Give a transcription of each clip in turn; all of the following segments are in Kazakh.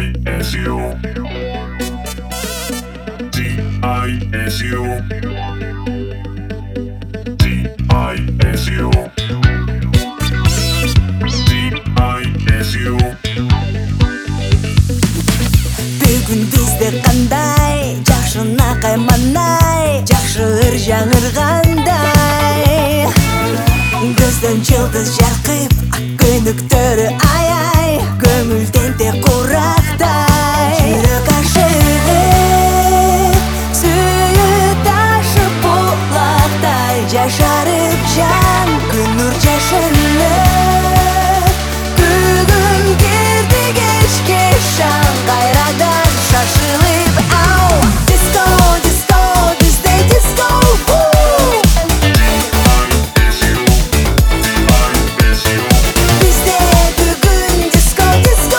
DISU DISU DISU DISU Бүгін бізде қандай жақшы нақай манай жақшы жаңырғандай көзден жұлдыз жарқып ақ көніктері ай-ай көңілден де құрақтай жүрек ашығып сүйіт ашып бұлақтай жашарып жан күн нұр жашынып бүгін керді кешке шаң қайрадан шашылып ау диско диско бізде диско бізде бүгін диско диско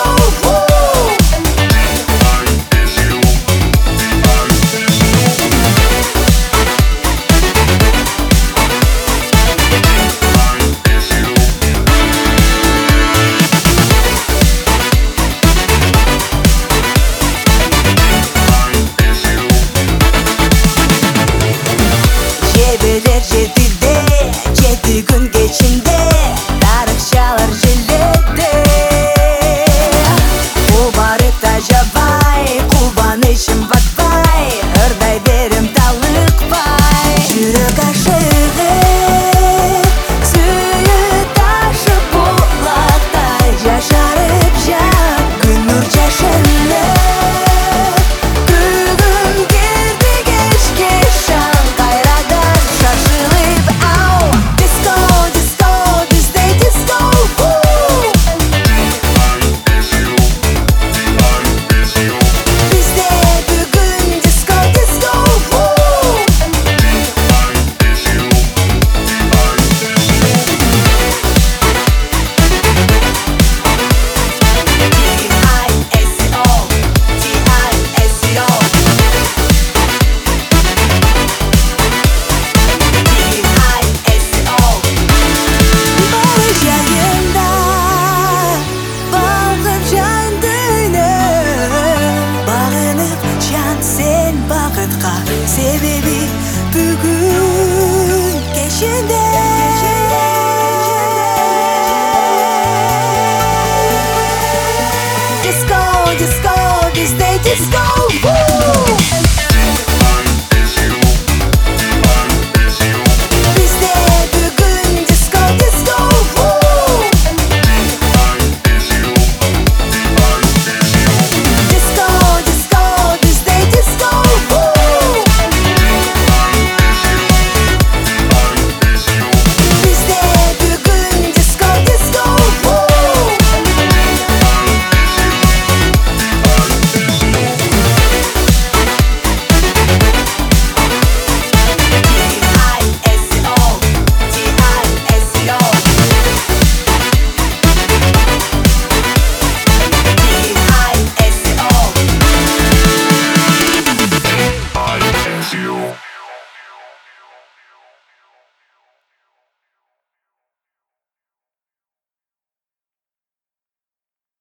Жебелер жетіде жеті күн кешінде тарықшалар желеді бұл бары тажабай қубанышым батпай ырдай берім талықпай жүрек ашығып сүйіт ашып бұлақтай жашарып жан күн нұр жашынып бүгін керді кешке шаң қайрадан шашылып ау диско диско бізде диско бізде бүгін диско диско Балы жайында бағып жандыны бағынып жан сен бақытқа себебі бүгін кешінде диско диско бізде диско